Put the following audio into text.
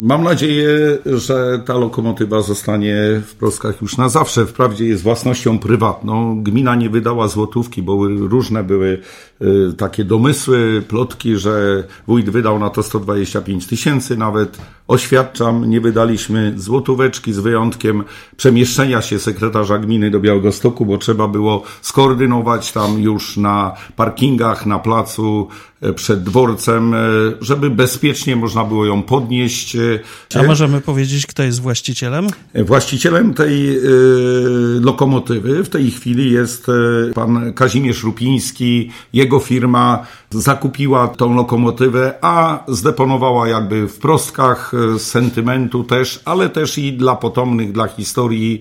Mam nadzieję, że ta lokomotywa zostanie w Plockach już na zawsze. Wprawdzie jest własnością prywatną. Gmina nie wydała złotówki, bo różne były takie domysły, plotki, że wójt wydał na to 125 000 nawet. Oświadczam, nie wydaliśmy złotóweczki z wyjątkiem przemieszczenia się sekretarza gminy do Białegostoku, bo trzeba było skoordynować tam już na parkingach, na placu przed dworcem, żeby bezpiecznie można było ją podnieść. A możemy powiedzieć, kto jest właścicielem? Właścicielem tej lokomotywy w tej chwili jest pan Kazimierz Rupiński. Jego firma zakupiła tą lokomotywę, a zdeponowała jakby w Plockach z sentymentu też, ale też i dla potomnych, dla historii